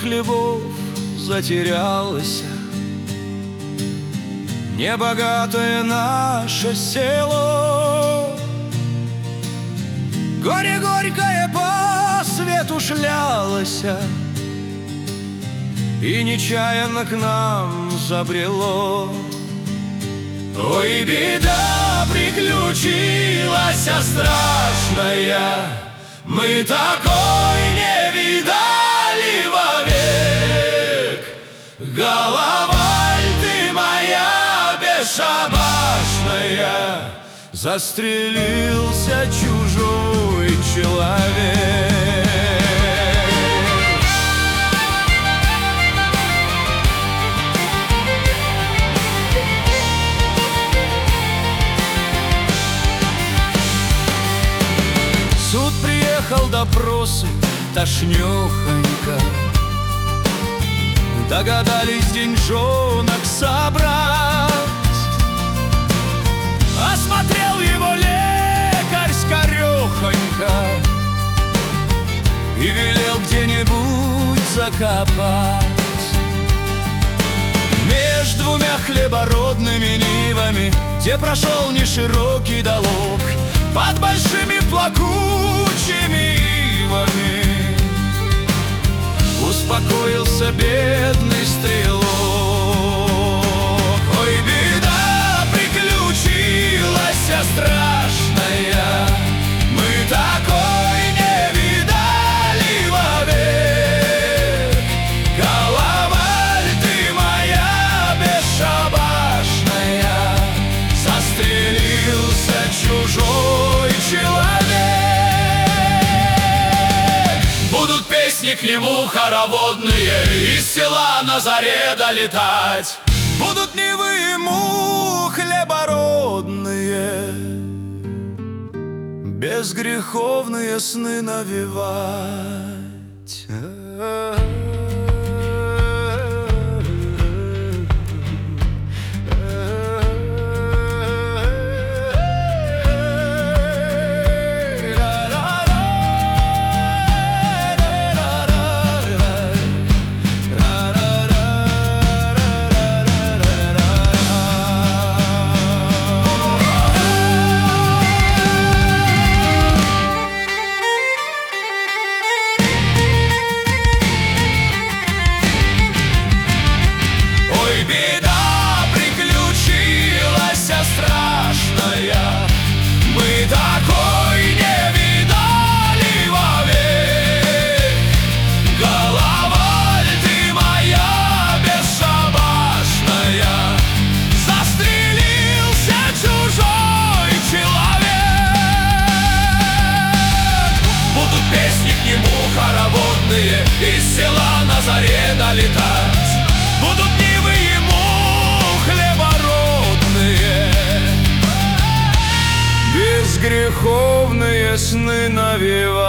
хлебов затерялось небогатое наше село. Горе горькое по свету шлялось и нечаянно к нам забрело. Ой, беда приключилась страшная, мы такой не видали вовек. Голова ты моя бесшабашная, застрелился чужой человек. Суд приехал, допросы, тошнёхонько. Догадались деньжонок собрать. Осмотрел его лекарь скорёхонько и велел где-нибудь закопать. Меж двумя хлебородными нивами, где прошел неширокий долог, под большими плакучими ивами успокоился бедный стрелок. Ой, беда приключилась страшная, мы такой не видали вовек. Голова ты моя бесшабашная, застрелился чужой человек. Будут песни к нему хороводные из села на заре долетать. Будут нивы ему хлебородные, безгреховные сны навевать. Из села на заре долетать. Будут нивы ему хлебородные, безгреховные сны навевать.